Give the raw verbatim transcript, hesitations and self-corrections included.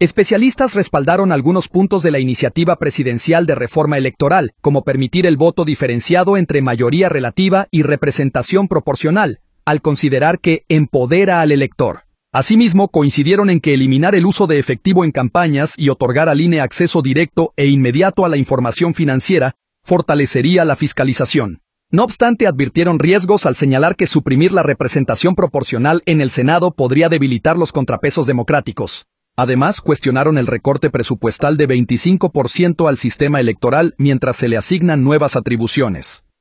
Especialistas respaldaron algunos puntos de la iniciativa presidencial de reforma electoral, como permitir el voto diferenciado entre mayoría relativa y representación proporcional, al considerar que empodera al elector. Asimismo, coincidieron en que eliminar el uso de efectivo en campañas y otorgar al I N E acceso directo e inmediato a la información financiera fortalecería la fiscalización. No obstante, advirtieron riesgos al señalar que suprimir la representación proporcional en el Senado podría debilitar los contrapesos democráticos. Además, cuestionaron el recorte presupuestal de veinticinco por ciento al sistema electoral mientras se le asignan nuevas atribuciones.